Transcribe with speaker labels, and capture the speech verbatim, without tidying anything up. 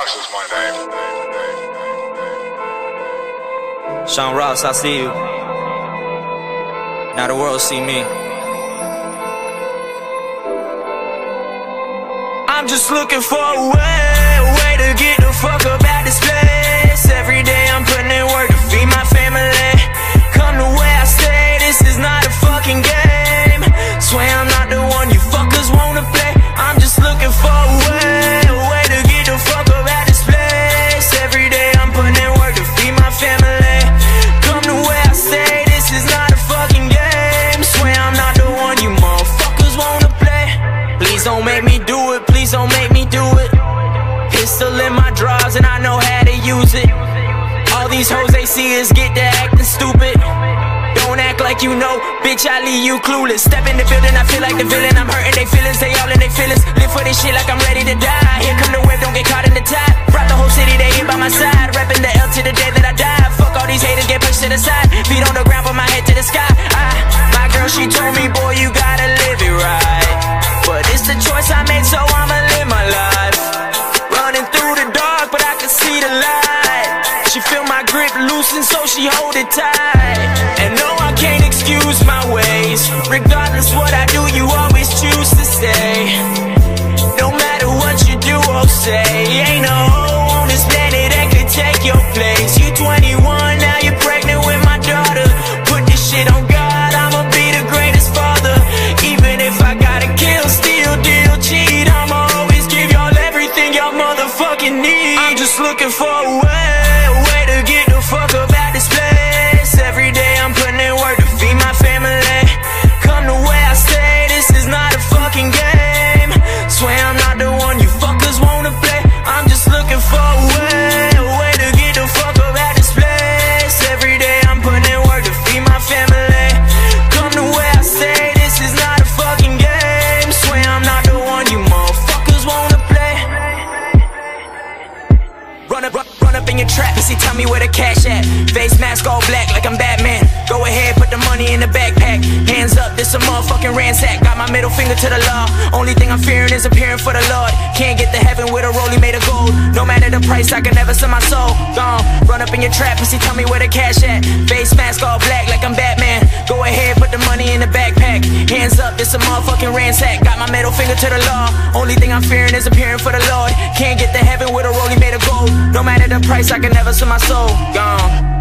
Speaker 1: Ross is my name.
Speaker 2: Sean Ross, I see you. Now the world see me. I'm just looking for a way, a way to get the fuck up out this place. Every day I'm putting in work to feed my family. Come to where I stay, this is not a fucking game. Swear I'm not the one you fuckers wanna play. I'm just looking for a way, a way to get the fuck up out this place. Every day I'm putting in work to feed my family. Come to where I stay, this is not a fucking game. Swear I'm not the one you motherfuckers wanna play. Please don't make me do it, please don't make me do it. Pistol in my drawers and I know how to use it. All these hoes they see is get to acting stupid. Don't act like you know, bitch, I leave you clueless. Step in the building, I feel like the villain. I'm hurting they feelings, they all in they feelings. Live for this shit like I'm ready to die. Here come the wave, don't get caught in the tide. Brought the whole city, they here by my side. Rapping the L to the day that I die. Fuck all these haters, get pushed to the side. Feet on the ground, put my head to the sky. I, my girl, she told me, boy, you gotta live it right. But it's the choice I made, so I'ma live my life. Running through the dark, but I can see the light. She feel my grip loosen, so she hold it tight. And no, I can't excuse my ways. Regardless what I do, you always choose to stay. No matter what you do or say, ain't no hoe on this planet that could take your place. You twenty-one, now you're pregnant with my daughter. Put this shit on God, I'ma be the greatest father. Even if I gotta kill, steal, deal, cheat, I'ma always give y'all everything y'all motherfucking need. I'm just looking for a way, a way to get the fuck up out this place. Every day I'm putting in work to feed my family. Come to where I stay, this is not a fucking game. Swear I'm not the one you fuckers wanna play. I'm just looking for a way, a way to get the fuck up out this place. Every day I'm putting in work to feed my family. Come to where I stay, this is not a fucking game. Swear I'm not the one you motherfuckers wanna play. Run up, run, run up in your trap, you see, tell me where the cash at. Face mask all black like I'm Batman. Go ahead, put the money in the backpack. Hands up, this a motherfucking ransack. Got my middle finger to the law. Only thing I'm fearing is appearing for the Lord. Can't get to heaven with a rollie made of gold. No matter the price, I can never sell my soul. Gone, run up in your trap, pussy, tell me where the cash at. Face mask all black like I'm Batman. Go ahead, put the money in the backpack. Hands up, this a motherfucking ransack. Got my middle finger to the law. Only thing I'm fearing is appearing for the Lord. Can't get to heaven with a rollie made of gold. No matter the price, I can never sell my soul. Gone.